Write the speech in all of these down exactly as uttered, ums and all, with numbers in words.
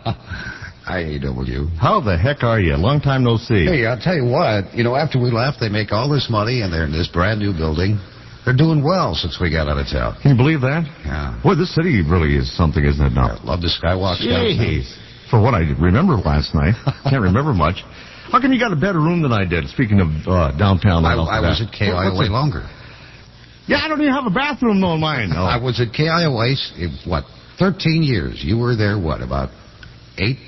I A W. How the heck are you? Long time no see. Hey, I'll tell you what. You know, after we left, they make all this money, and they're in this brand new building. They're doing well since we got out of town. Can you believe that? Yeah. Boy, this city really is something, isn't it now? Yeah, love the skywalks downtown. For what I remember last night, can't remember much. How come you got a better room than I did, speaking of uh, downtown? I, I was at K I O A longer. Yeah, I don't even have a bathroom, though, in mine. No. I was at K I O A, what, thirteen years. You were there, what, about eight?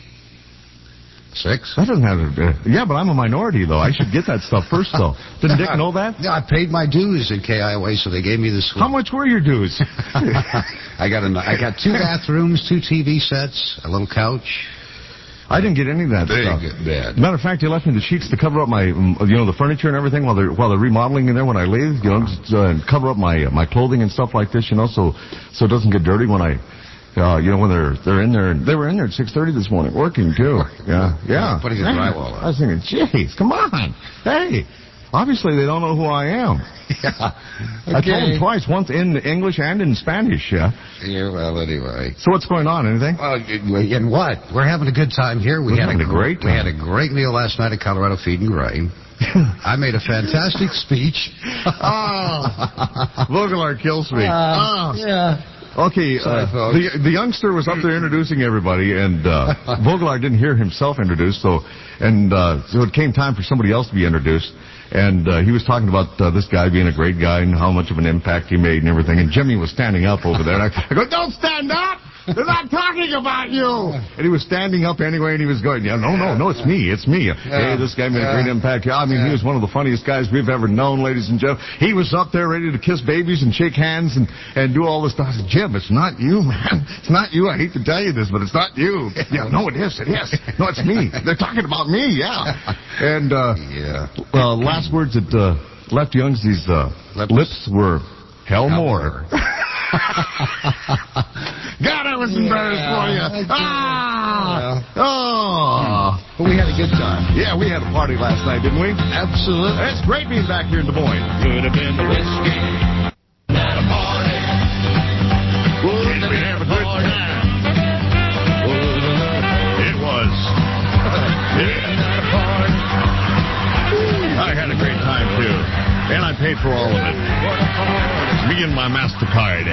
Six? That doesn't have to... Uh, yeah, but I'm a minority, though. I should get that stuff first, though. Didn't Dick know that? Yeah, I paid my dues at K I O A, so they gave me the suite. How much were your dues? I got a, I got two bathrooms, two T V sets, a little couch. I didn't get any of that Big, stuff. Bad. Matter of fact, you left me the sheets to cover up my, you know, the furniture and everything while they're while they're remodeling in there when I leave. You know, just, uh, cover up my uh, my clothing and stuff like this. You know, so so it doesn't get dirty when I, uh, you know, when they're they're in there. They were in there at six thirty this morning working too. Yeah, yeah. Putting the drywall on. I was thinking, jeez, come on, hey. Obviously, they don't know who I am. Yeah. Okay. I told them twice, once in English and in Spanish, yeah. Yeah, well, anyway. So what's going on? Anything? Well, and what? We're having a good time here. We We're had having a great time. We had a great meal last night at Colorado Feed and Grain. I made a fantastic speech. Oh, Vogelaar kills me. Uh, oh. Yeah. Okay, Sorry, uh, the the youngster was up there introducing everybody, and uh, Vogelaar didn't hear himself introduced, so and uh, so it came time for somebody else to be introduced, and uh, he was talking about uh, this guy being a great guy and how much of an impact he made and everything, and Jimmy was standing up over there, and I, I go, don't stand up! They're not talking about you! And he was standing up anyway, and he was going, yeah, no, no, no, it's me, it's me. Hey, this guy made a great impact. Yeah, I mean, he was one of the funniest guys we've ever known, ladies and gentlemen. He was up there ready to kiss babies and shake hands and, and do all this stuff. I said, Jim, it's not you, man. It's not you. I hate to tell you this, but it's not you. Yeah, no, it is, it is. No, it's me. They're talking about me, yeah. And, uh, yeah. uh last words that, uh, left Youngsy's, uh, lips, lips were, hell, hell more. more. God, I was embarrassed yeah, for you. Ah! Yeah. Oh! But we had a good time. Yeah, we had a party last night, didn't we? Absolutely. It's great being back here in Des Moines. Could have been the whiskey at a party. Would we have a good time? It was. Yeah. I had a great time, too. And I paid for all of it. Me and my MasterCard.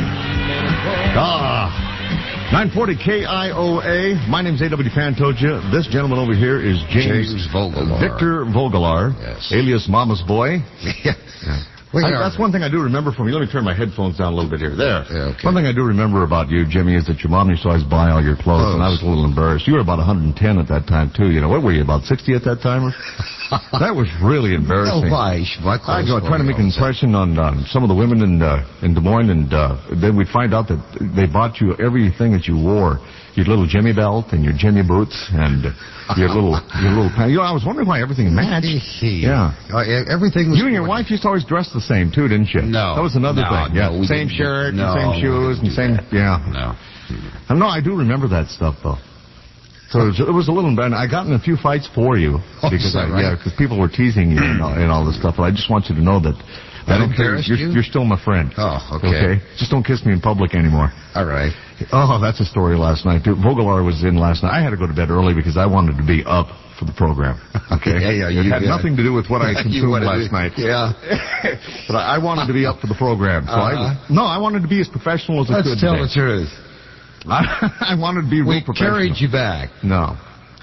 Ah. nine forty K I O A. My name's A W Pantoja. This gentleman over here is James, James Vogelaar. Victor Vogelaar, yes. alias Mama's Boy. Yeah. I, that's one thing I do remember from you. Let me turn my headphones down a little bit here. There. Yeah, okay. One thing I do remember about you, Jimmy, is that your mom used to always buy all your clothes, clothes, and I was a little embarrassed. You were about one hundred ten at that time, too. You know, what were you, about sixty at that time? That was really embarrassing. No, why? I go trying to make an impression on um, some of the women in uh, in Des Moines, and uh, then we'd find out that they bought you everything that you wore. Your little Jimmy belt and your Jimmy boots and your little your little pants. You know, I was wondering why everything matched. Yeah, uh, everything. Was you and your wife used to always dress the same too, didn't you? No, that was another no, thing. Yeah, no, same shirt, no, and same shoes, and same. That. Yeah, no. I know. I do remember that stuff though. So it was, it was a little embarrassing. I got in a few fights for you because oh, I, right? yeah, because people were teasing you and all, and all this stuff. But I just want you to know that. I don't care. You're, you? you're still my friend. Oh, okay. Okay. Just don't kiss me in public anymore. All right. Oh, that's a story last night. Dude, Vogelaar was in last night. I had to go to bed early because I wanted to be up for the program. Okay. yeah, yeah. It you, had yeah. nothing to do with what I consumed last be, night. Yeah. But I, I wanted to be up for the program. So uh-huh. I no, I wanted to be as professional as I Let's could. Let's tell today. the truth. I, I wanted to be real we professional. We carried you back. No.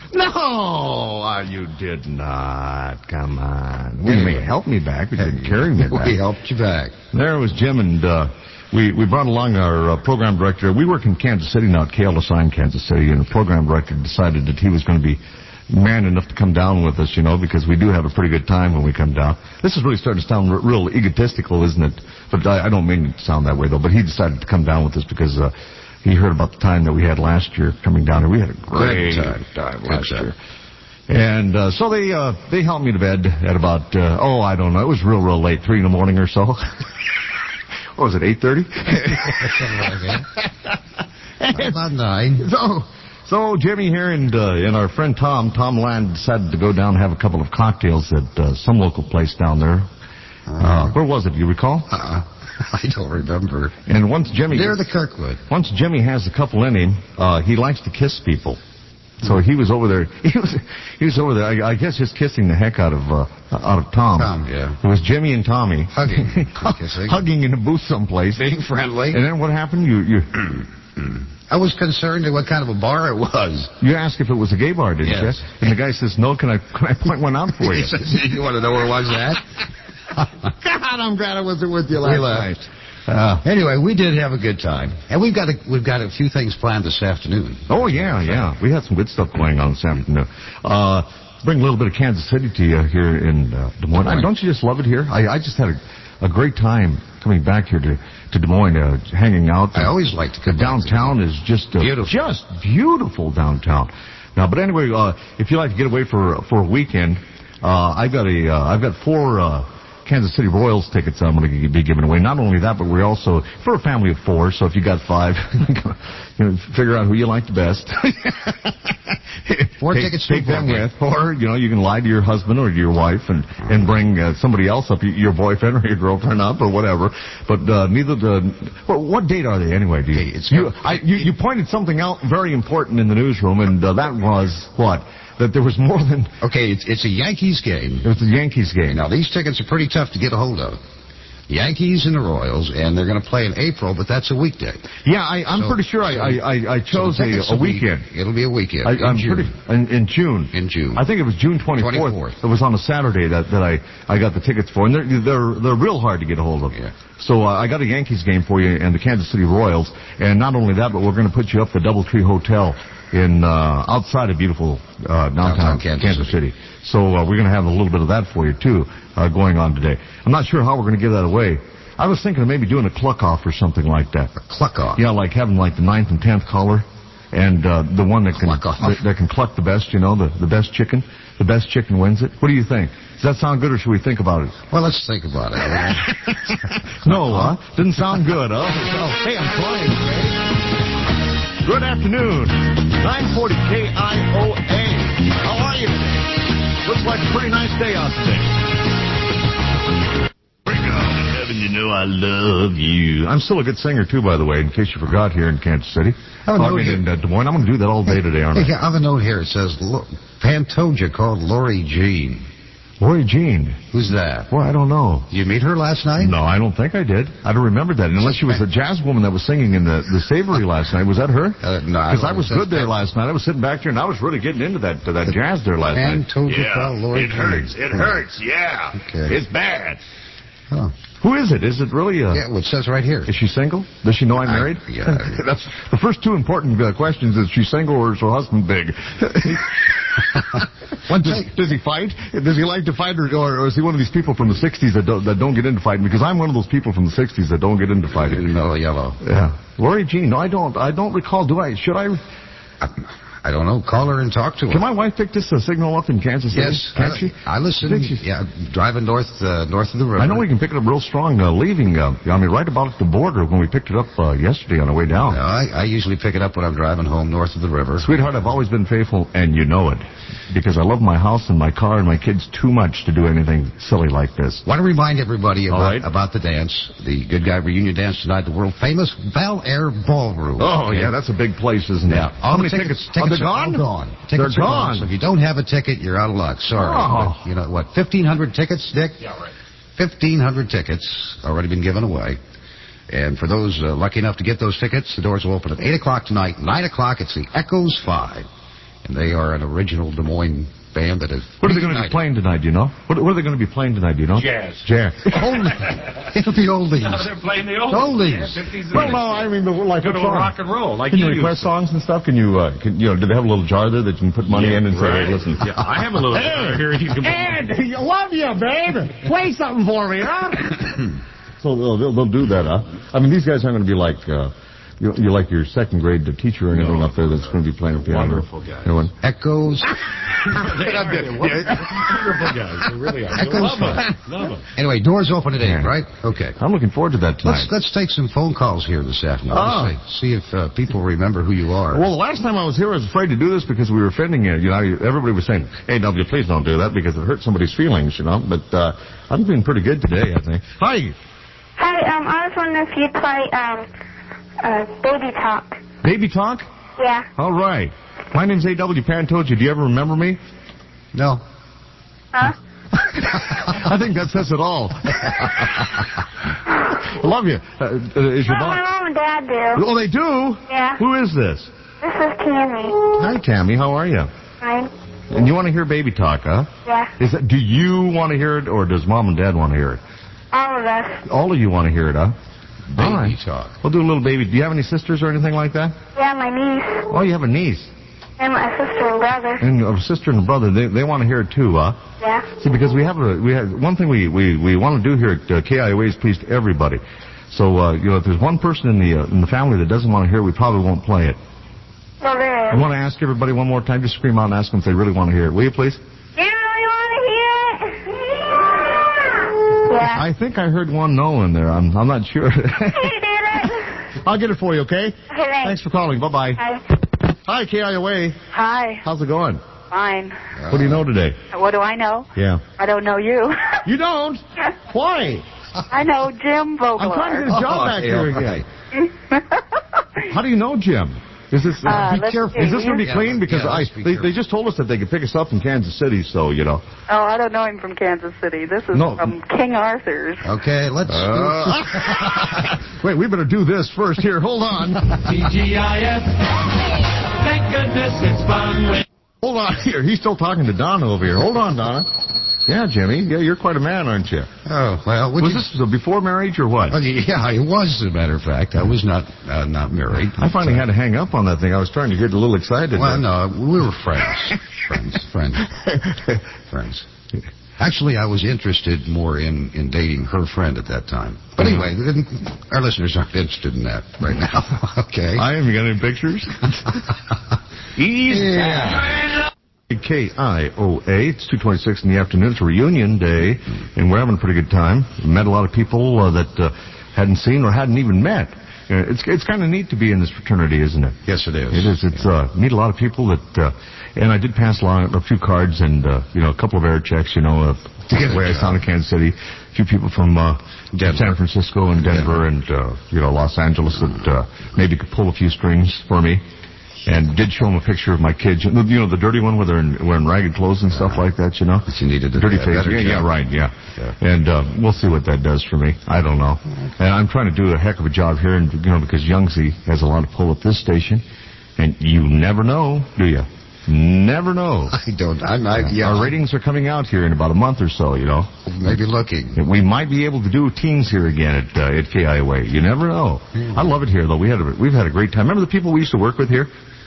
No, uh, you did not. Come on. We may help me back, but you didn't carry me back. We helped you back. There was Jim, and uh, we, we brought along our uh, program director. We work in Kansas City now at K L S I in Kansas City, and the program director decided that he was going to be man enough to come down with us, you know, because we do have a pretty good time when we come down. This is really starting to sound r- real egotistical, isn't it? But I, I don't mean it to sound that way, though. But he decided to come down with us because... Uh, he heard about the time that we had last year coming down here. We had a great time, time last year. And uh, so they uh, they helped me to bed at about, uh, oh, I don't know, it was real, real late, three in the morning or so. What was it, eight thirty? About nine. So, so Jimmy here and uh, and our friend Tom, Tom Land, decided to go down and have a couple of cocktails at uh, some local place down there. Uh, uh, where was it, do you recall? Uh-uh. I don't remember. And once Jimmy... Near the Kirkwood. Once Jimmy has a couple in him, uh, he likes to kiss people. So he was over there. He was he was over there. I, I guess just kissing the heck out of uh, out of Tom. Tom, yeah. It was Jimmy and Tommy Hugging. Kissing. hugging in a booth someplace. Being friendly. And then what happened? You you I was concerned at what kind of a bar it was. you asked if it was a gay bar, didn't Yes. you? And the guy says, "No, can I can I point one out for He you?" says, you want to know where was that? God, I'm glad I wasn't with you We last left. night. Uh, Anyway, we did have a good time, and we've got a, we've got a few things planned this afternoon. oh yeah, yeah. We had some good stuff going on this afternoon. Uh, bring a little bit of Kansas City to you here in uh, Des Moines. Des Moines. Don't you just love it here? I, I just had a, a great time coming back here to, to Des Moines, uh, hanging out. I always like to The come back to downtown is just uh, Beautiful. just beautiful downtown. Now, but anyway, uh, if you like to get away for for a weekend, uh, I've got a uh, I've got four uh, Kansas City Royals tickets I'm going to be giving away. Not only that, but we're also for a family of four. So if you got five, you know, figure out who you like the best. Four take, tickets to take a ball them game. with, or you know, you can lie to your husband or to your wife and and bring uh, somebody else up, your boyfriend or your girlfriend up or whatever. But uh, neither the well, what date are they anyway? Do you? Okay, it's- you, I, you you pointed something out very important in the newsroom, and uh, that was what that there was more than Okay, it's, it's a Yankees game. it was the Yankees game. Now, these tickets are pretty tough to get a hold of. Yankees and the Royals, and they're going to play in April, but that's a weekday. Yeah, I, I'm So- pretty sure I I, I, I chose So the tickets a, a will be- weekend. It'll be a weekend. I, in I'm June. pretty in, in June. In June. I think it was June twenty-fourth. twenty-fourth. It was on a Saturday that, that I, I got the tickets for, and they're they're they're real hard to get a hold of. Yeah. So uh, I got a Yankees game for you and the Kansas City Royals, and not only that, but we're going to put you up at the DoubleTree Hotel in uh, outside of beautiful uh, downtown, Downtown Kansas City. So uh, we're going to have a little bit of that for you too uh, going on today. I'm not sure how we're going to give that away. I was thinking of maybe doing a cluck off or something like that. A cluck off. Yeah, like having like the ninth and tenth caller, and uh, the one that can Cluck off. that, that can cluck the best. You know, the the best chicken. The best chicken wins it. What do you think? Does that sound good, or should we think about it? Well, let's think about it. No, huh? Didn't sound good, huh? Oh, hey, I'm trying. Okay? Good afternoon. nine forty K I O A. How are you today? Looks like a pretty nice day out today. Heaven, you know I love you. I'm still a good singer, too, by the way, in case you forgot here in Kansas City. Oh, I no, mean, you- in uh, Des Moines. I'm going to do that all day today, aren't Hey, I? I have a note here. It says, Lo- Pantoja called Lori Jean. Lori Jean. Who's that? Well, I don't know. Did you meet her last night? No, I don't think I did. I don't remember that. Unless she was a jazz woman that was singing in the, the Savory last night. Was that her? Uh, no, Because I don't was know. good there last night. I was sitting back here, and I was really getting into that to that jazz there last night. Pantoja called Lori it Jean. hurts. It hurts. Yeah. Okay. It's bad. Oh. Who is it? Is it really a... Yeah, well, it says right here. Is she single? Does she know I'm I- married? yeah. That's the first two important uh, questions. Is she single or is her husband big? What, does, does he fight? Does he like to fight, or, or is he one of these people from the sixties that don't, that don't get into fighting? Because I'm one of those people from the sixties that don't get into fighting. No, yellow. Yeah. Lori Jean. No, I don't. I don't recall. Do I? Should I? I don't know. Call her and talk to her. Can my wife pick this uh, signal up in Kansas City? Yes, Can't I, she? I listen. Think she- Yeah, driving north uh, north of the river. I know we can pick it up real strong uh, leaving. Uh, I mean, right about at the border when we picked it up uh, yesterday on our way down. Yeah, I, I usually pick it up when I'm driving home north of the river. Sweetheart, I've always been faithful, and you know it. Because I love my house and my car and my kids too much to do anything silly like this. Want to remind everybody All about, right. about the dance, the Good Guy Reunion Dance tonight, the world famous Bel Air Ballroom. Oh, Okay? yeah, that's a big place, isn't it? Yeah. How All many the tickets? tickets, Are they are all gone? gone. Tickets They're are gone. So if you don't have a ticket, you're out of luck. Sorry. Oh. But, you know what? fifteen hundred tickets, Dick? Yeah, right. fifteen hundred tickets already been given away. And for those uh, lucky enough to get those tickets, the doors will open at eight o'clock tonight. nine o'clock, it's the Echoes five. And they are an original Des Moines band that is... What are they going to be playing tonight, do you know? What, what are they going to be playing tonight, do you know? Jazz. Jazz. Only. It'll be oldies. No, they're playing the oldies. Oldies. Yeah, fifties and Well, no, I mean, the, like Good what old song? rock and roll, like Can you you request used to. songs and stuff? Can you, uh, can, you know, do they have a little jar there that you can put money in and say, Right. hey, listen. Yeah, I have a little jar here. You can Ed, I love you, babe. Play something for me, huh? So they'll, they'll, they'll do that, huh? I mean, these guys aren't going to be like, uh, you, you like your second grade teacher or anything No. up there that's going to be playing a piano. Wonderful guys. You know what? Echoes. They are. They're wonderful guys. They really are. Echoes Love them. five. Love them. Anyway, doors open at eight, Yeah. right? Okay. I'm looking forward to that tonight. Let's let's take some phone calls here this afternoon. Oh. Let's see, see if uh, people remember who you are. Well, the last time I was here, I was afraid to do this because we were offending you. You know, everybody was saying, "Hey, W, please don't do that because it hurts somebody's feelings." You know, but uh, I'm feeling pretty good today, I think. Hi, Hi, um, I was wondering if you'd play, um, uh, Baby Talk. Baby Talk. Yeah. All right. My name's A W Pan told you. Do you ever remember me? No. Huh? I think that says it all. I love you. Uh, uh, is your Well, my mom? mom and dad do. Oh, they do? Yeah. Who is this? This is Tammy. Hi, Tammy. How are you? Fine. And you want to hear baby talk, huh? Yeah. Is that, do you want to hear it, or does mom and dad want to hear it? All of us. All of you want to hear it, huh? Baby All right. talk. We'll do a little baby. Do you have any sisters or anything like that? Yeah, my niece Oh, you have a niece. and my sister and brother. And a sister and a brother. They they want to hear it too, huh? Yeah. See, because we have a we have one thing we we, we want to do here at uh, K I O A is please to everybody. So uh, you know, if there's one person in the uh, in the family that doesn't want to hear it, we probably won't play it. Well, there I is. want to ask everybody one more time. Just scream out and ask them if they really want to hear it. Will you, please? Do you really want to hear it? Yeah. I think I heard one no in there. I'm I'm not sure. You did it. I'll get it for you, okay? Okay, thanks. Thanks for calling. Bye bye. Bye. Hi, K I O A. Hi. How's it going? Fine. What do you know today? What do I know? Yeah. I don't know you. You don't? Why? I know Jim Vogler. I'm trying to get a job Oh, back yeah, here right. again. How do you know Jim? Is this Uh, be let's careful? see. Is this going to be Yeah, clean? Because yeah, I let's be they, careful. they just told us that they could pick us up in Kansas City, so you know. Oh, I don't know him from Kansas City. This is No. from King Arthur's. Okay, let's. Uh, wait, we better do this first. Here, hold on. T G I F. Thank goodness it's fun when Hold on here. He's still talking to Donna over here. Hold on, Donna. Yeah, Jimmy. Yeah, you're quite a man, aren't you? Oh well, would Was you, this before marriage or what? Well, yeah, it was. As a matter of fact, I was not uh, not married. I finally had to hang up on that thing. I was trying to get a little excited. Well, there. no, we were friends, friends, friends, friends. Actually, I was interested more in, in dating her friend at that time. But anyway, our listeners aren't interested in that right now. Okay. I am. You got any pictures? Easy. Yeah. K I O A. It's two twenty-six in the afternoon. It's a reunion day, and we're having a pretty good time. We met a lot of people uh, that uh, hadn't seen or hadn't even met. Uh, it's it's kind of neat to be in this fraternity, isn't it? Yes, it is. It is. It's uh, meet a lot of people that, uh, and I did pass along a few cards and uh, you know a couple of air checks. You know, uh, To get the way a I job. sound in Kansas City. A few people from uh, Denver. San Francisco and Denver and uh, you know Los Angeles that uh, maybe could pull a few strings for me. And did show him a picture of my kids. You know, the dirty one where they're in, wearing ragged clothes and stuff like that, you know? But you needed to Dirty do a face. better Yeah, job. yeah, right, yeah. Yeah. And uh, we'll see what that does for me. I don't know. And I'm trying to do a heck of a job here, and you know, because Youngsy has a lot of pull at this station. And you never know, do you? Never know. I don't. I'm not. Yeah. Our ratings are coming out here in about a month or so, you know? Maybe looking. We might be able to do teens here again at uh, at K I O A. You never know. I love it here, though. We had a, we've had a great time. Remember the people we used to work with here?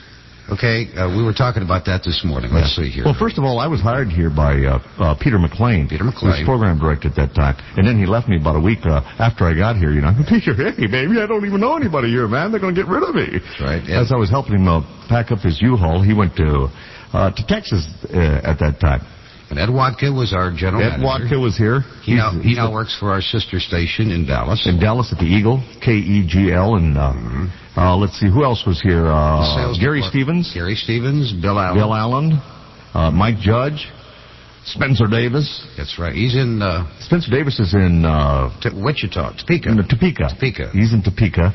Okay, uh, we were talking about that this morning. Let's see here. Well, first of all, I was hired here by uh, uh, Peter McLean. Peter He was McLean. program director at that time. And then he left me about a week uh, after I got here, you know. Peter, hey, baby, I don't even know anybody here, man. They're going to get rid of me. Right. As I was helping him uh, pack up his U-Haul, he went to uh, to Texas uh, at that time. And Ed Wadka was our general Ed manager. Watka was here. He now, he he's now the- works for our sister station in Dallas. in Dallas at the Eagle, K E G L, and uh, uh, let's see, who else was here? The Uh, sales Gary depart- Stevens, Gary Stevens, Bill Allen. Bill Allen, uh, Mike Judge, Spencer Davis. That's right. He's in uh, Spencer Davis is in uh, T- Wichita, Topeka. in Topeka. Topeka. He's in Topeka.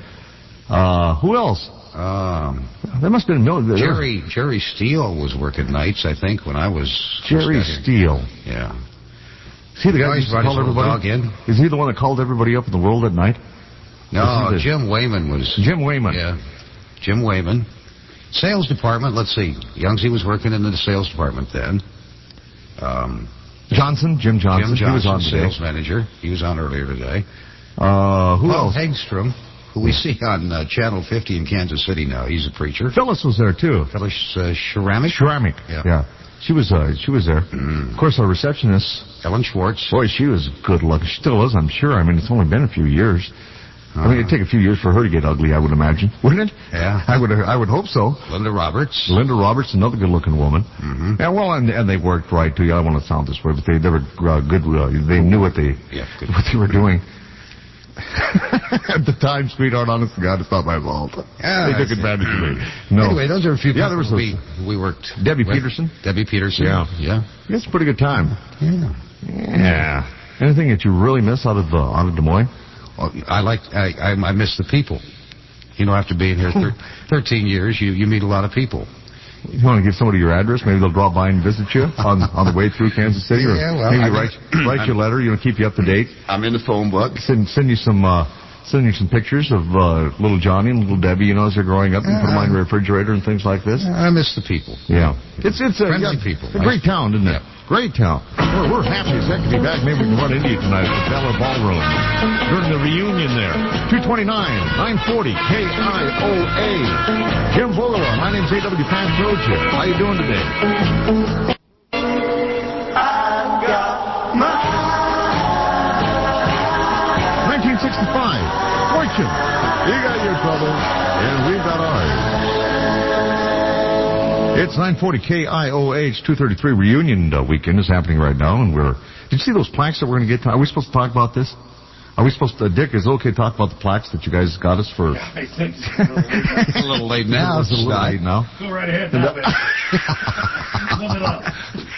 Uh, who else? Um, There must have been mil- there- Jerry Jerry Steele was working nights, I think, when I was Jerry first got here. Steele. Yeah. Is he the guy who always used to brought his call little everybody? dog in. Is he the one that called everybody up in the world at night? No, Is he the- Jim Wayman was. Jim Wayman. Yeah. Jim Wayman. Sales department. Let's see. Youngsy was working in the sales department then. Um, Johnson, Jim Johnson. Jim Johnson, he was on today. sales manager. He was on earlier today. Uh, who Paul else? Hagstrom, who we see on uh, Channel fifty in Kansas City now. He's a preacher. Phyllis was there too. Phyllis uh, Sharamic. Ceramic. Yeah. Yeah. She was uh, she was there. Mm. Of course, our receptionist. Ellen Schwartz. Boy, she was good looking. She still is, I'm sure. I mean, it's only been a few years. I mean, it'd take a few years for her to get ugly, I would imagine, wouldn't it? Yeah. I would. I would hope so. Linda Roberts. Linda Roberts, another good-looking woman. Mm-hmm. Yeah, well, and, and they worked right too. I don't want to sound this way, but they, they were uh, good. Uh, they knew what they Yeah, good. what they were doing. At the time, sweetheart, honest to God, it's not my fault. Yeah, they took I see. advantage of me. No. Anyway, those are a few Yeah, people there was we, we worked Debbie with. Peterson. Debbie Peterson. Yeah. Yeah. It's a pretty good time. Yeah. Yeah. Anything that you really miss out of uh, out of Des Moines? Well, I like, I, I, I miss the people. You know, after being here thir- thirteen years, you, you meet a lot of people. You want to give somebody your address? Maybe they'll drop by and visit you on on the way through Kansas City, or Yeah, well, maybe I write write you a letter. You know, keep you up to date. I'm in the phone book. Send send you some uh, send you some pictures of uh, little Johnny and little Debbie. You know, as they're growing up, and put them on your refrigerator and things like this. I miss the people. Yeah, it's it's a Friendly yeah, people. a great town, isn't it? Yeah. Great town. We're, we're happy as heck to be back. Maybe we can run into you tonight at the Bella Ballroom during the reunion there. two twenty-nine, nine forty, K I O A. Jim Vogelar, my name's A W Pat Trojan. How you doing today? I've got my nineteen sixty-five, Fortune. You got your troubles, and we've got ours. It's nine forty K I O H two thirty-three reunion uh, weekend is happening right now, and we're. Did you see those plaques that we're going to get? To? Are we supposed to talk about this? Are we supposed to? Uh, Dick, is it okay to talk about the plaques that you guys got us for? I think it's a little late now. It's a little late now. Go right ahead now, Ben. Sum it up.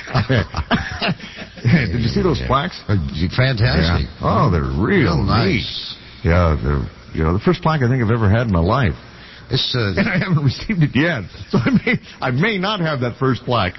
Did you see those plaques? Uh, Fantastic. Yeah. Oh, they're real, Real neat. nice. Yeah, they're you know the first plaque I think I've ever had in my life. It's, uh, And I haven't received it yet, so I may I may not have that first plaque.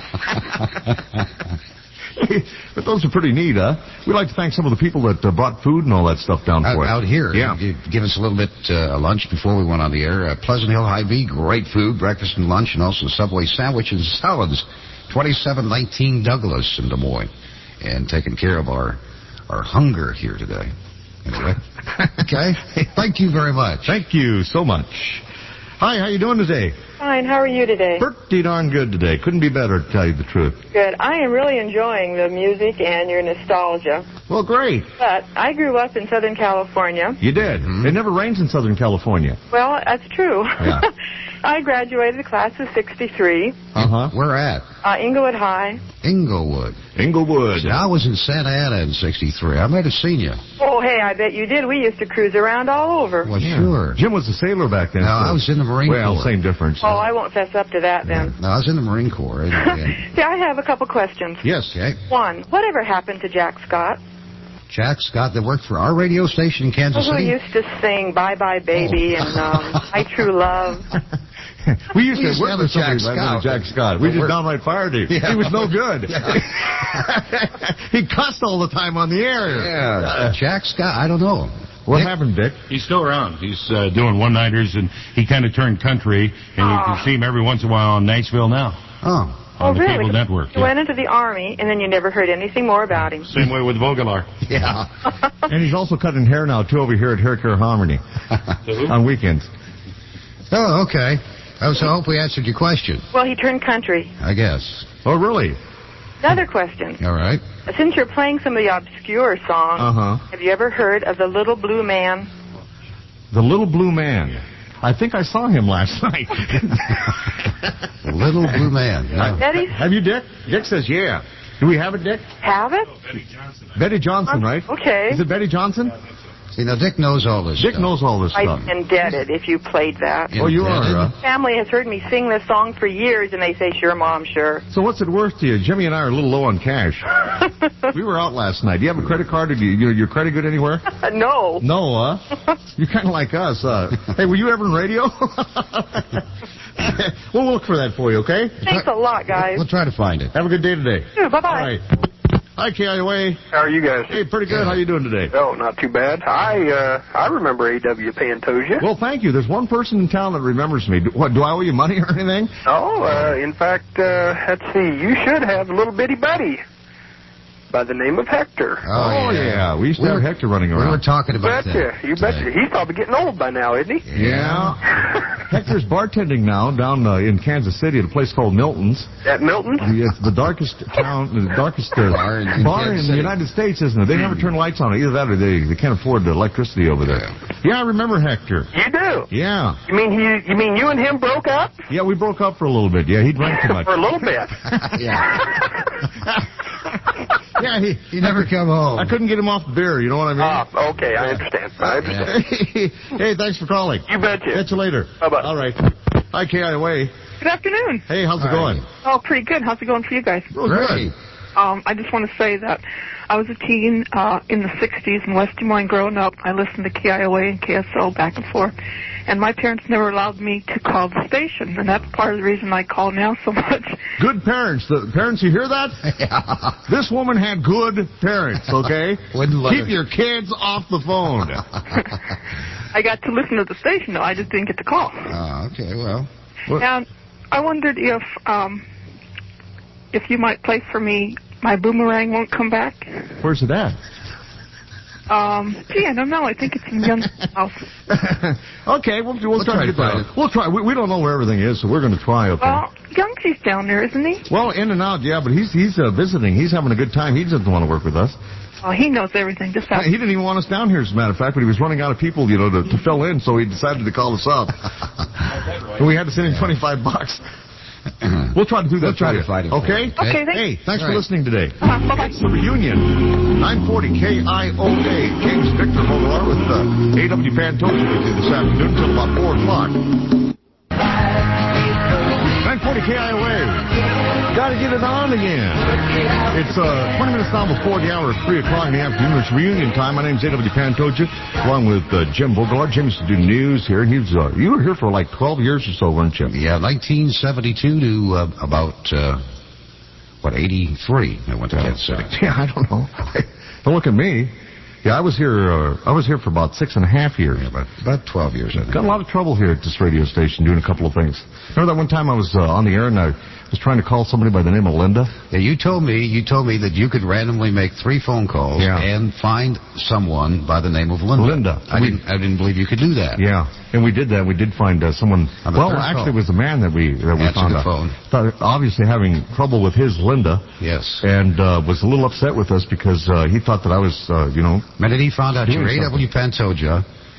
But those are pretty neat, huh? We'd like to thank some of the people that uh, brought food and all that stuff down out, for us. out here. Yeah. Give, give us a little bit uh, lunch before we went on the air. Uh, Pleasant Hill Hy-Vee, great food, breakfast and lunch, and also Subway sandwich and salads. twenty-seven nineteen Douglas in Des Moines, and taking care of our our hunger here today. Anyway, okay. Thank you very much. Thank you so much. Hi, how you doing today? Fine. How are you today? Pretty darn good today. Couldn't be better, to tell you the truth. Good. I am really enjoying the music and your nostalgia. Well, great. But I grew up in Southern California. You did. Mm-hmm. It never rains in Southern California. Well, that's true. Yeah. I graduated the class of sixty-three, Uh-huh. Where at? uh, Inglewood High. Inglewood. Inglewood. See, I was in Santa Ana in sixty-three. I might have seen you. Oh, hey, I bet you did. We used to cruise around all over. Well, sure. Jim was a sailor back then. No, so- I was in the Marine well, Corps. same difference. Oh, I won't fess up to that then. No, I was in the Marine Corps. And, and, See, I have a couple questions. Yes. okay. One, whatever happened to Jack Scott? Jack Scott, that worked for our radio station in Kansas Who City. used to sing Bye Bye Baby Oh. and um, My True Love? we used We to used to work have with a Jack somebody by the name of Scott. Jack Scott. We But just we're- downright fired him. Yeah. He was no good. He cussed all the time on the air. Yeah, Jack Scott. I don't know. What Dick? happened, Dick? He's still around. He's uh, doing one-nighters, and he kind of turned country, and you can see him every once in a while on Niceville Now, Oh. Oh, on the really? cable network. He went into the Army, and then you never heard anything more about him. Same way with Vogelar. Yeah. And he's also cutting hair now, too, over here at Hair Care Harmony on weekends. Oh, okay. Oh, so I hope we answered your question. Well, he turned country. I guess. Oh, really? Another question. All right. Since you're playing some of the obscure songs, Uh-huh. have you ever heard of the Little Blue Man? The Little Blue Man. I think I saw him last night. Little Blue Man. No. Betty Have you, Dick? Dick says, yeah. Do we have it, Dick? have it? Betty Johnson, right? Okay. Is it Betty Johnson? See, now Dick knows all this Dick stuff. knows all this stuff. I'm indebted if you played that. Yeah. Oh, you Indebted? are, huh? Family has heard me sing this song for years, and they say, sure, Mom, sure. So what's it worth to you? Jimmy and I are a little low on cash. We were out last night. Do you have a credit card? Are you, you, your credit good anywhere? no. No, huh? You're kind of like us. Uh, hey, were you ever in radio? We'll look for that for you, okay? Thanks a lot, guys. We'll try to find it. Have a good day today. Sure, bye-bye. All right. Hi, K I O A. How are you guys? Hey, pretty good. How you doing today? Oh, not too bad. I uh, I remember A W Pantosia. Well, thank you. There's one person in town that remembers me. Do, what, do I owe you money or anything? Oh, uh, in fact, uh, let's see. You should have a little bitty buddy by the name of Hector. Oh, yeah. We used to We have were- Hector running We around. were talking about betcha. that. You betcha. He's probably getting old by now, isn't he? Yeah. Hector's bartending now down uh, in Kansas City at a place called Milton's. At Milton? It's the darkest town, the darkest uh, Bar in- in bar Kansas in the City. United States, isn't it? They never turn lights on it. Either that or they, they can't afford the electricity over there. Yeah, I remember Hector. You do? Yeah. You mean he? You mean you and him broke up Yeah, we broke up for a little bit. Yeah, he drank too much. for a little bit? Yeah. Yeah, he, He never come home. I couldn't get him off the beer, you know what I mean? Ah, okay, I understand. I understand. Hey, thanks for calling. You betcha. Catch you later. Bye-bye. All right. Hi, K I O A. Good afternoon. Hey, how's it Hi. going? Oh, pretty good. How's it going for you guys? Real Great. good. Um, I just want to say that I was a teen uh, in the sixties in West Des Moines growing up. I listened to K I O A and K S O back and forth. And my parents never allowed me to call the station. And that's part of the reason I call now so much. Good parents. The parents, you hear that? Yeah. This woman had good parents, okay? Wouldn't let Keep her- your kids off the phone. I got to listen to the station, though. I just didn't get to call. Oh, okay, well. What? And I wondered if um, if you might play for me My Boomerang Won't Come Back. Where's it at? Um, gee, I don't know. I think it's in Young's house. Okay, we'll, we'll, We'll try, try to to get that. find out. We'll try. We, we don't know where everything is, so we're going to try, okay? Well, Youngsy's down there, isn't he? Well, in and out, yeah, but he's he's uh, visiting. He's having a good time. He doesn't want to work with us. Oh, he knows everything. Just He how. didn't even want us down here, as a matter of fact, but he was running out of people, you know, to, to fill in, so he decided to call us up. And we had to send him twenty-five bucks. We'll try to do that We'll try for to you. find it for Okay? you, Okay, thanks. Hey, thanks All for right. listening today. Uh, bye-bye. It's the reunion. nine forty K I O A. James Victor Vogelar with uh, A W Pantoja with you this afternoon until about four o'clock. nine forty K I O A. Gotta get it on again. It's uh, twenty minutes now before the hour of three o'clock in the afternoon. It's reunion time. My name's A W Pantoja, along with uh, Jim Vogelar. Jim used to do news here. He was, uh, you were here for like twelve years or so, weren't you? Yeah, nineteen seventy-two to uh, about, uh, what, eighty-three, I went to Kansas City. Yeah, I don't know. Don't look at me. Yeah, I was here. Uh, I was here for about six and a half years. Yeah, about, about twelve years, I think. Got a lot of trouble here at this radio station doing a couple of things. Remember that one time I was uh, on the air and I was trying to call somebody by the name of Linda? Yeah, you told me you told me that you could randomly make three phone calls Yeah. and find someone by the name of Linda. Linda. I We- didn't I didn't believe you could do that. Yeah, and we did that. We did find uh, someone. On the Well, third actually, call. it was the man that we that we Answered found the out. phone. Thought, obviously having trouble with his Linda, Yes. and uh, was a little upset with us because uh, he thought that I was, uh, you know, Minute he found out you Doing were A W Pantoja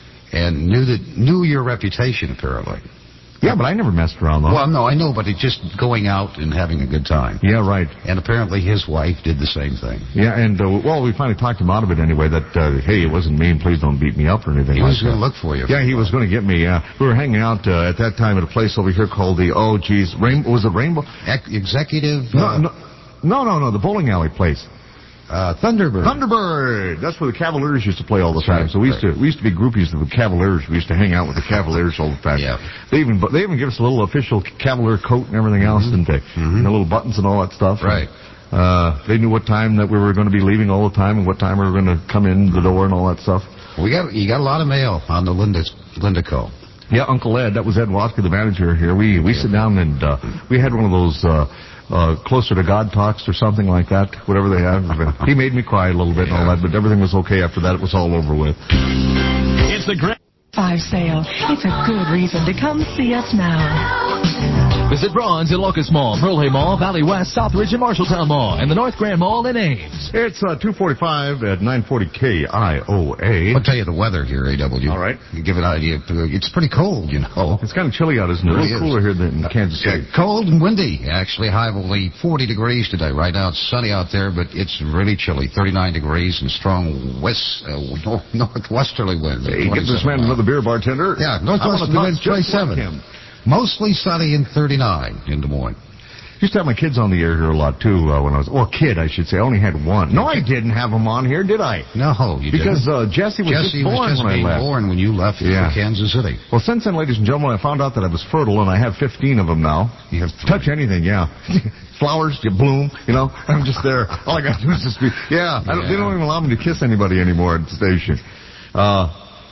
and knew that knew your reputation apparently. yeah, but I never messed around though. Well, no, I know, but it's just going out and having a good time. Yeah, right. And apparently his wife did the same thing. Yeah, and uh, well, we finally talked him out of it anyway. That uh, hey, it wasn't me, and please don't beat me up or anything. He like was going that. to look for you. Yeah, he was going to get me. Yeah, we were hanging out uh, at that time at a place over here called the oh, geez, Rainbow. Was it Rainbow? Ec- executive No, uh, no, no, no, no. The bowling alley place. uh, Thunderbird. Thunderbird. That's where the Cavaliers used to play all the That's time. right, So we used right. to we used to be groupies of the Cavaliers. We used to hang out with the Cavaliers all the time. Yeah. They even they even give us a little official Cavalier coat and everything else, didn't they? Mhm. And the little buttons and all that stuff. Right. Uh, they knew what time that we were going to be leaving all the time and what time we were going to come in the door and all that stuff. We got you got a lot of mail on the Linda Linda call. Yeah, Uncle Ed. That was Ed Waska, the manager here. We we sit down and uh, we had one of those uh, uh, closer to God talks or something like that. Whatever they have. He made me cry a little bit and all that, but everything was okay after that. It was all over with. It's the great Five sale. It's a good reason to come see us now. Visit Braun's in Locust Mall, Pearl Mall, Valley West, Southridge, and Marshalltown Mall, and the North Grand Mall in Ames. It's uh, two forty-five at nine forty K I O A. I'll tell you the weather here, A W. All right. You give an idea. It's pretty cold, you know. It's kind of chilly out, isn't it? A Really little is. cooler here than in Kansas City. Yeah, cold and windy. Actually, high of only forty degrees today. Right now it's sunny out there, but it's really chilly. thirty-nine degrees and strong west, uh, north, northwesterly winds. Hey, get this man another beer, bartender. Yeah, I wanna northwesterly talk winds just twenty-seven. like him. Mostly sunny and thirty-nine in Des Moines. Used to have my kids on the air here a lot, too, uh, when I was... Well, kid, I should say. I only had one. No, I didn't have them on here, did I? No, you Because didn't. uh, Jesse was Jesse just born was just when I being left. born when you left Yeah. for Kansas City. Well, since then, ladies and gentlemen, I found out that I was fertile, and I have fifteen of them now. You have three. Touch anything, yeah. Flowers, you bloom, you know. I'm just there. All I got to do is just be... Yeah, I don't, they Yeah. don't even allow me to kiss anybody anymore at the station. Uh,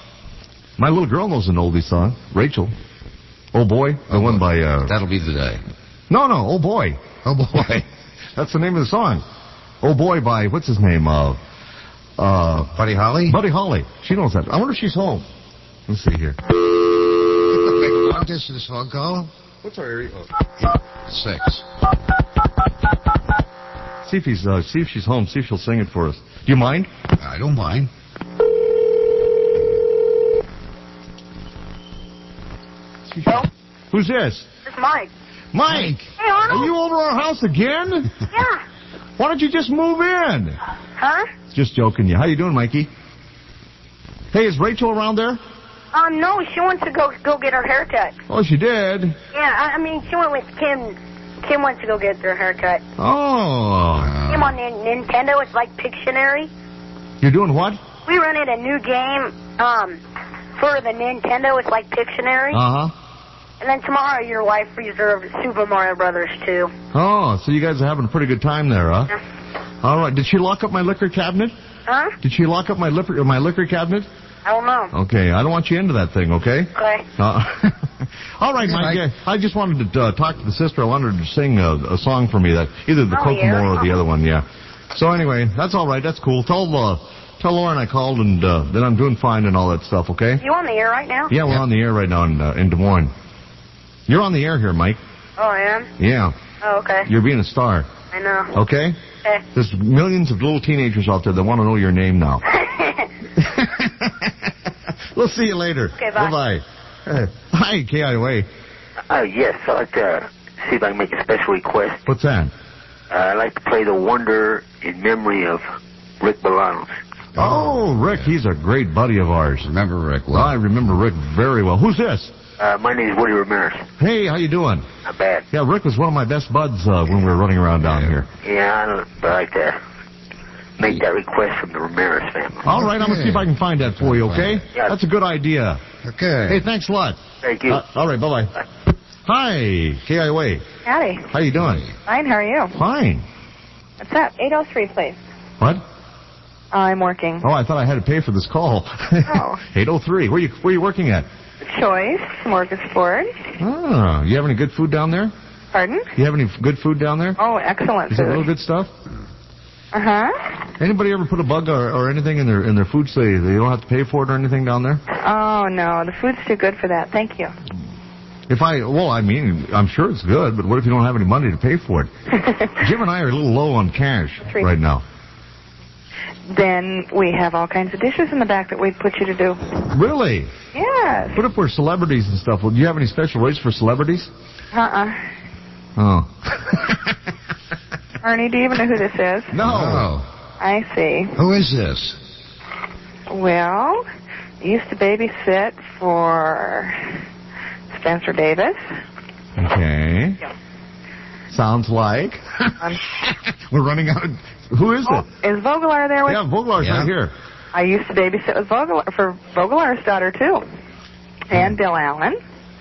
my little girl knows an oldie song, Rachel. Oh, boy, the Oh, one boy. by... Uh, That'll be the day. no, no, Oh, boy. Oh, boy. That's the name of the song. Oh, boy, by... What's his name? Uh, uh, Buddy Holly? Buddy Holly. She knows that. I wonder if she's home. Let's see here. Long distance phone call? What's our area? Oh. Six. See if he's, uh, see if she's home. See if she'll sing it for us. Do you mind? I don't mind. Hello? Who's this? It's Mike. Mike. Hey, Arnold. Are you over our house again? Yeah. Why don't you just move in? Huh? Just joking you. How you doing, Mikey? Hey, is Rachel around there? Uh, no, she went to go go get her haircut. Oh, she did. Yeah, I, I mean, she went with Kim Kim wants to go get their haircut. Oh. Kim on Nin- Nintendo, it's like Pictionary. You're doing what? We run it a new game um, for the Nintendo, it's like Pictionary. Uh-huh. And then tomorrow your wife reserved Super Mario Brothers two. Oh, so you guys are having a pretty good time there, huh? Yeah. All right. Did she lock up my liquor cabinet? Huh? Did she lock up my liquor my liquor cabinet? I don't know. Okay, I don't want you into that thing, okay? Okay. Uh, all right, Yeah, Mike. Mike. I, I just wanted to uh, talk to the sister. I wanted her to sing a, a song for me, that either the Oh, Kokomo yeah? or the other one, yeah. So anyway, that's all right. That's cool. Tell uh, tell Lauren I called and uh, that I'm doing fine and all that stuff, okay? You on the air right now? Yeah, we're on the air right now in, uh, in Des Moines. You're on the air here, Mike. Oh, I am? Yeah. Oh, okay. You're being a star, I know. okay? Okay. There's millions of little teenagers out there that want to know your name now. We'll see you later. Okay, bye. Bye-bye. Uh, hi, K I O A. Uh, yes, I'd like to see if I can make a special request. What's that? Uh, I'd like to play The Wonder in memory of Rick Bolanos. Oh, Rick, he's a great buddy of ours. Remember Rick well. I remember Rick very well. Who's this? Uh, my name is Woody Ramirez. Hey, how you doing? Not bad. Yeah, Rick was one of my best buds uh, when we were running around down here. Yeah, I don't, but I'd like to make that request from the Ramirez family. All right, I'm going to see if I can find that for you, okay? Yeah. That's a good idea. Okay. Hey, thanks a lot. Thank you. Uh, all right, bye-bye. Bye. Hi, K I O A. Howdy. How you doing? Fine, how are you? Fine. What's up? eight oh three, please. What? I'm working. Oh, I thought I had to pay for this call. Oh. eight oh three. Where you where you working at? Choice, smorgasbord. Ah, you have any good food down there? Pardon? You have any good food down there? Oh, excellent Is it real food. good stuff? Uh-huh. Anybody ever put a bug or, or anything in their in their food so they, they don't have to pay for it or anything down there? Oh, no, the food's too good for that. Thank you. If I, well, I mean, I'm sure it's good, but what if you don't have any money to pay for it? Jim and I are a little low on cash Three. right now. Then we have all kinds of dishes in the back that we'd put you to do. Really? Yes. What if we're celebrities and stuff? Well, do you have any special rates for celebrities? Uh-uh. Oh. Ernie, do you even know who this is? No. Oh. I see. Who is this? Well, I used to babysit for Spencer Davis. Okay. Sounds like. Um, We're running out of... Who is oh, it? is Vogelaar there with Yeah, Voglar's Yeah. right here. I used to babysit with Vogelaar, for Vogelaar's daughter, too. And Bill Allen.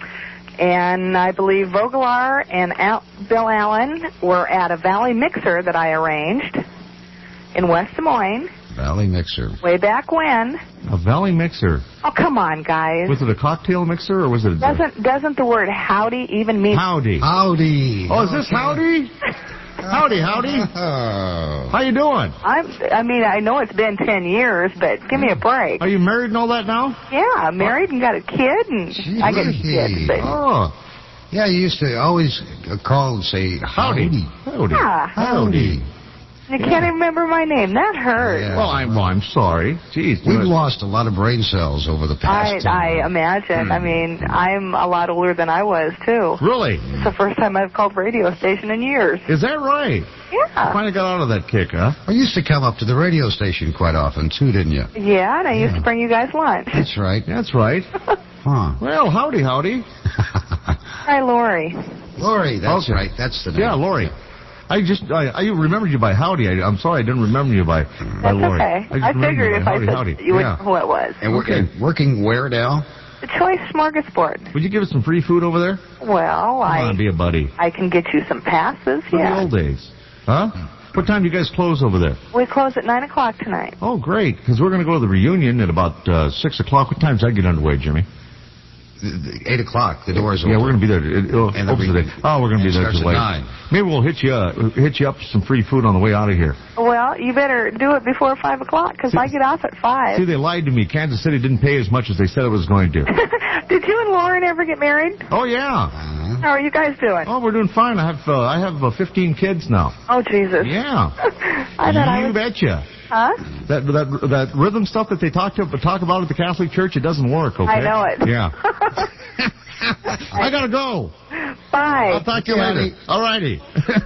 And I believe Vogelaar and Al- Bill Allen were at a Valley Mixer that I arranged in West Des Moines Valley Mixer. way back when. A Valley Mixer. Oh, come on, guys. Was it a cocktail mixer or was it a... Doesn't doesn't the word howdy even mean... Howdy. Howdy. Oh, is this Howdy? Howdy, Howdy. Oh. How you doing? I'm, I mean, I know it's been ten years, but give me a break. Are you married and all that now? Yeah, I'm married and got a kid, and I got a kid, but... Oh. Yeah, you used to always uh, call and say howdy. Howdy. Yeah. Howdy. You can't even remember my name. That hurt. Yeah. Well, I'm, well, I'm sorry. Jeez. We've you know- lost a lot of brain cells over the I, past. I imagine. I mean, I'm a lot older than I was, too. Really? It's the first time I've called radio station in years. Is that right? Yeah. Finally got out of that kick, huh? I used to come up to the radio station quite often, too, didn't you? Yeah, and I used to bring you guys lunch. That's right. That's right. Huh. Well, howdy, howdy. Hi, Lori. Lori, that's Okay. right. That's the name. Yeah, Lori. I just, I, I remembered you by howdy. I, I'm sorry I didn't remember you by, by That's Lori. okay. just I, remembered figured you if by I howdy, said howdy. you would Yeah. know who it was. And working, working where now? The Choice Smorgasbord. Would you give us some free food over there? Well, Come I on, be a buddy. I can get you some passes, For the yeah. old days. Huh? What time do you guys close over there? We close at nine o'clock tonight. Oh, great, because we're going to go to the reunion at about uh, six o'clock. What time does that get underway, Jimmy? Eight o'clock. The doors open. Yeah, we're going to be there. It, it'll, And the opens re- today. Oh, we're going to be and there starts till at late. nine. Maybe we'll hit you, uh, hit you up with some free food on the way out of here. Well, you better do it before five o'clock because I get off at five. See, they lied to me. Kansas City didn't pay as much as they said it was going to. Did you and Lauren ever get married? Oh yeah. Uh-huh. How are you guys doing? Oh, we're doing fine. I have uh, I have uh, fifteen kids now. Oh, Jesus. Yeah. I thought I you was... betcha. Huh? That that that rhythm stuff that they talk to talk about at the Catholic Church, it doesn't work. Okay. I know it. Yeah. I gotta go. Bye. I'll talk to you later. All righty.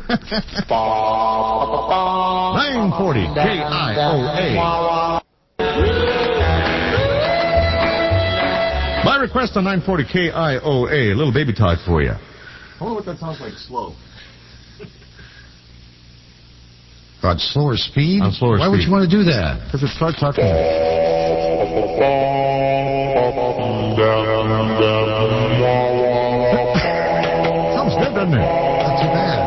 nine forty K I O A. My request on nine forty K I O A, a little baby talk for you. I wonder what that sounds like slow. On slower speed? On slower Why speed. would you want to do that? Because it starts talking. Sounds good, doesn't it? Not too bad.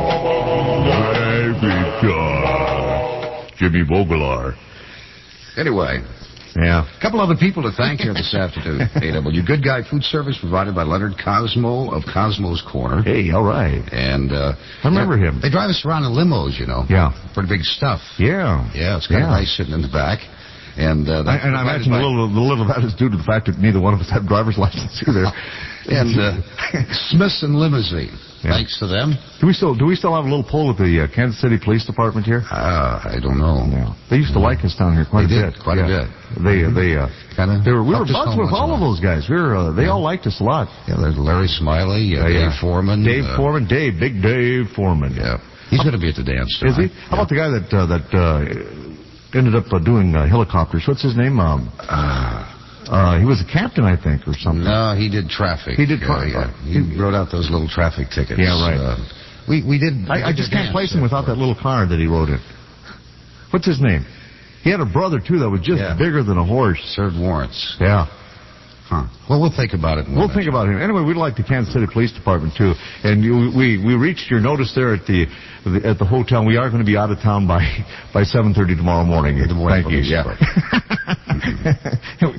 Jimmy Vogelaar. Anyway, yeah. a couple other people to thank here this afternoon. A W Good Guy Food Service provided by Leonard Cosmo of Cosmo's Corner. Hey, all right. And uh, I remember they, him. They drive us around in limos, you know. Yeah. Pretty big stuff. Yeah. Yeah, it's kind of Yeah. nice sitting in the back. And, uh, I, and I imagine by, a little, a little of that is due to the fact that neither one of us have driver's license either. And uh, Smith's and Limousine. Yeah. Thanks to them. Do we still do we still have a little pull with the uh, Kansas City Police Department here? Uh, I don't know. Yeah. They used to like us down here quite they a did, bit. Quite yeah. a bit. They uh, they uh, kind of. They were, we were buds with all of those guys. We were uh, they yeah. all liked us a lot. Yeah, there's Larry Smiley, uh, uh, Dave yeah. Foreman, Dave uh, Foreman, Dave, Big Dave Foreman. Yeah, he's going to be at the dance tonight. Is he? How about the guy that uh, that uh, ended up uh, doing uh, helicopters? What's his name? Um, uh, Uh, he was a captain, I think, or something. No, he did traffic. He did traffic. Uh, yeah. He wrote out those little traffic tickets. Yeah, right. Uh, we we did. I, I just can't place him without that little car that he wrote in. What's his name? He had a brother too that was just yeah. bigger than a horse. Served warrants. Yeah. Huh. Well, we'll think about it. We'll think about him. Anyway, we'd like the Kansas City Police Department too, and you, we we reached your notice there at the, the at the hotel. We are going to be out of town by by seven thirty tomorrow morning. The morning Thank you. Yeah.